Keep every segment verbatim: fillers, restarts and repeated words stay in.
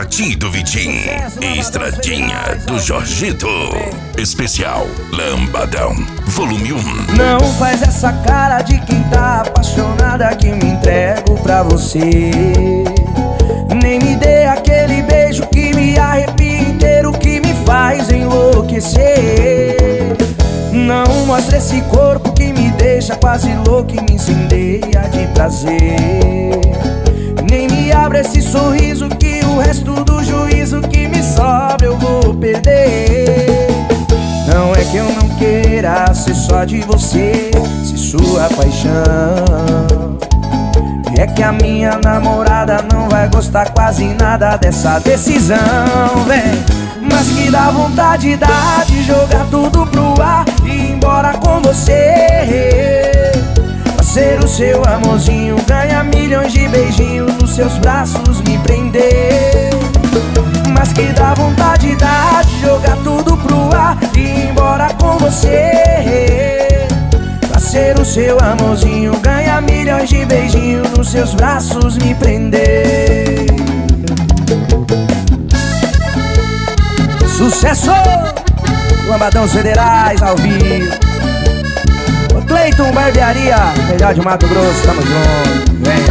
Paraty do Vitim, Estradinha do Jorgito. Especial Lambadão, volume um. Não faz essa cara de quem tá apaixonada que me entrego pra você. Nem me dê aquele beijo que me arrepia inteiro, que me faz enlouquecer. Não mostre esse corpo que me deixa quase louco e me incendeia de prazer. Nem me abra esse sorriso que o resto do juízo que me sobra eu vou perder. Não é que eu não queira ser só de você, se sua paixão. E é que a minha namorada não vai gostar quase nada dessa decisão, véi. Mas que dá vontade dá de jogar tudo pro ar e ir embora com você. Pra ser o seu amorzinho, ganhar milhões de beijinhos, nos seus braços me prender. Mas que dá vontade dá de jogar tudo pro ar e ir embora com você. Pra ser o seu amorzinho, ganhar milhões de beijinhos, nos seus braços me prender. Sucesso! Lambadão Federais ao vivo. O Cleiton Barbearia, melhor de Mato Grosso, tamo junto. Vem.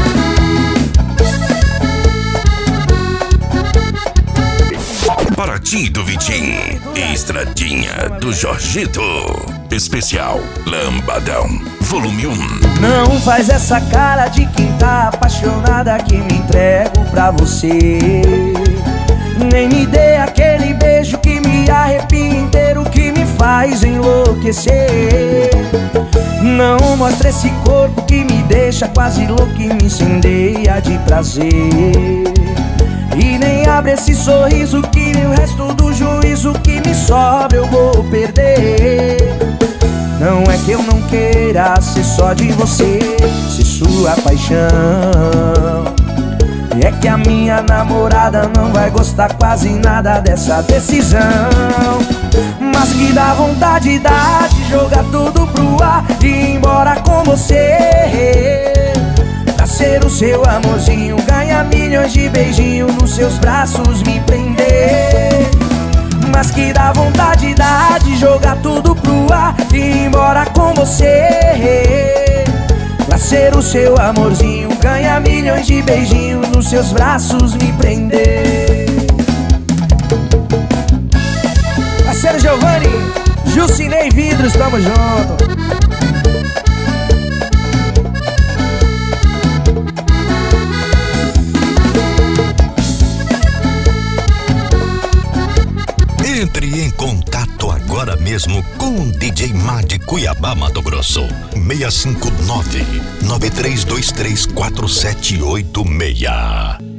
Paraty do Vitim, Estradinha do Jorgito. Especial Lambadão, volume um. Não faz essa cara de quem tá apaixonada que me entrego pra você. Nem me dê aquele beijo que me arrepia inteiro, que me faz enlouquecer. Não mostre esse corpo que me deixa quase louco e me incendeia de prazer. E nem abre esse sorriso que o resto do juízo que me sobra eu vou perder. Não é que eu não queira ser só de você, ser sua paixão. E é que a minha namorada não vai gostar quase nada dessa decisão. Mas que dá vontade dá de jogar tudo pro ar e ir embora com você. Pra ser o seu amorzinho, ganhar milhões de beijinhos, nos seus braços me prender. Mas que dá vontade dá de jogar tudo pro ar e ir embora com você. Pra ser o seu amorzinho, ganhar milhões de beijinhos, nos seus braços me prender. Parceiro Giovanni, Jucinei Vidros, tamo junto. Entre em contato agora mesmo com o D J Má de Cuiabá, Mato Grosso. seis cinco nove, nove três dois três, quatro sete oito seis.